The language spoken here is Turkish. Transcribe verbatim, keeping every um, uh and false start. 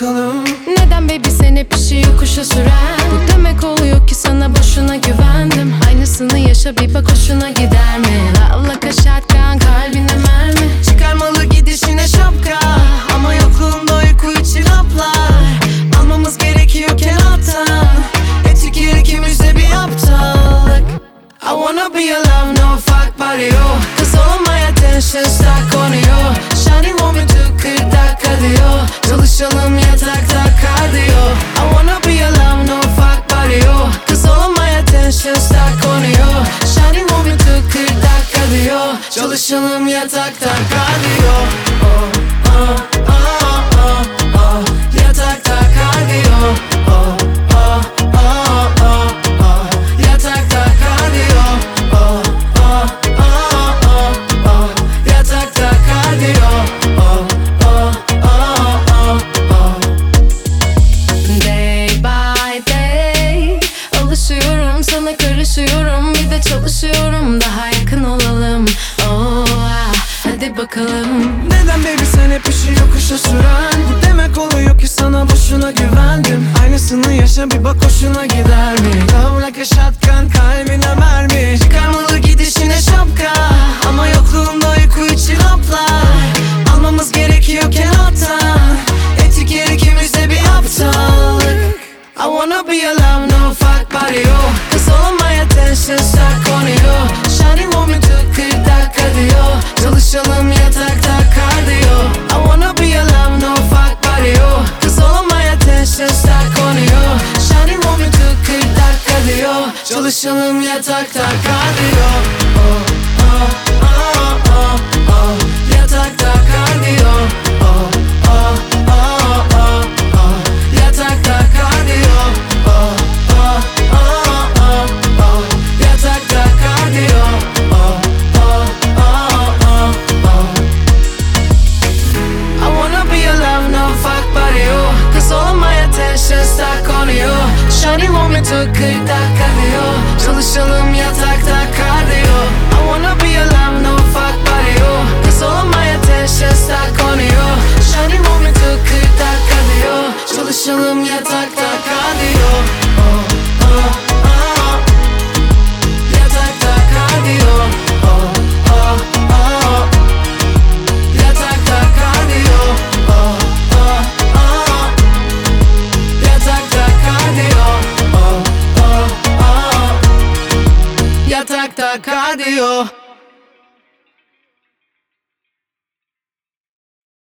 bakalım. Neden baby sen hep işi yokuşa süren? Bu demek oluyor ki sana boşuna güvendim. Aynısını yaşa bir bak hoşuna gider mi? Love like a shotgun, kalbine mermi. Çıkarmalı gidişine şapka, ama yokluğunda uyku için haplar. Almamız gerekiyorken alttan, etik ikimizde bir aptallık. I wanna be your love, no fuck body you. Cause all of my attention stuck on you. Shawty want me to kırk dakika diyor. Çalışalım yatakta kardiyo. I wanna be your love, no fuck body you. Cause all of my attention stuck on you. Shawty want me to kırk dakika diyor. Çalışalım yatakta kardiyo. Oh, oh, oh, oh, oh. Yatakta kardiyo. Oh, oh, oh, oh, oh. Yatakta kardiyo. Oh, oh, oh, oh, oh. Yatakta kardiyo. Oh, oh, oh, oh, oh. Day by day alışıyorum sana, karışıyorum, bir de çalışıyorum daha yakın olalım. Oh, ah, hadi bakalım. Neden baby sen hep işi yokuşa süren? Bu demek oluyor ki sana boşuna güvendim. Aynısını yaşa bir bak hoşuna gider mi? Love like a shotgun, kalbine mermi. Çıkarmalı gidişine şapka, ama yokluğunda uyku için haplar. Almamız gerekiyorken alttan, etik yer ikimizde bir aptallık. I wanna be your love, no fuck body you. Cause all of my attention stuck on you. Shawty want me to kırk dakika diyor. Çalışalım yatakta kardiyo. I wanna be your love, no fuck body you. Cause all of my attention stuck on you. Shawty want me to kırk dakika diyor. Çalışalım yatakta kardiyo. Oh, oh, oh, oh, oh. Yatakta kardiyo. Oh, oh, oh, oh, oh. Yatakta kardiyo. Oh, oh, oh, oh, oh. Yatakta kardiyo. Oh, oh, oh, oh, oh. I wanna be your love, no fuck body you. Cause all of my attention stuck on you. Shawty want me to kırk dakika diyor. Çalışalım yatakta kardiyo. I wanna be your love, no fuck body you. Cause all of my attention stuck on you. Shawty want me to kırk dakika diyor. Çalışalım yatakta kardiyo. Oh, oh, oh. Yatakta kardiyo. Oh, oh, oh. Yatakta kardiyo. Oh, oh, oh. Yatakta kardiyo. Oh, oh, oh. Yatakta kardiyo.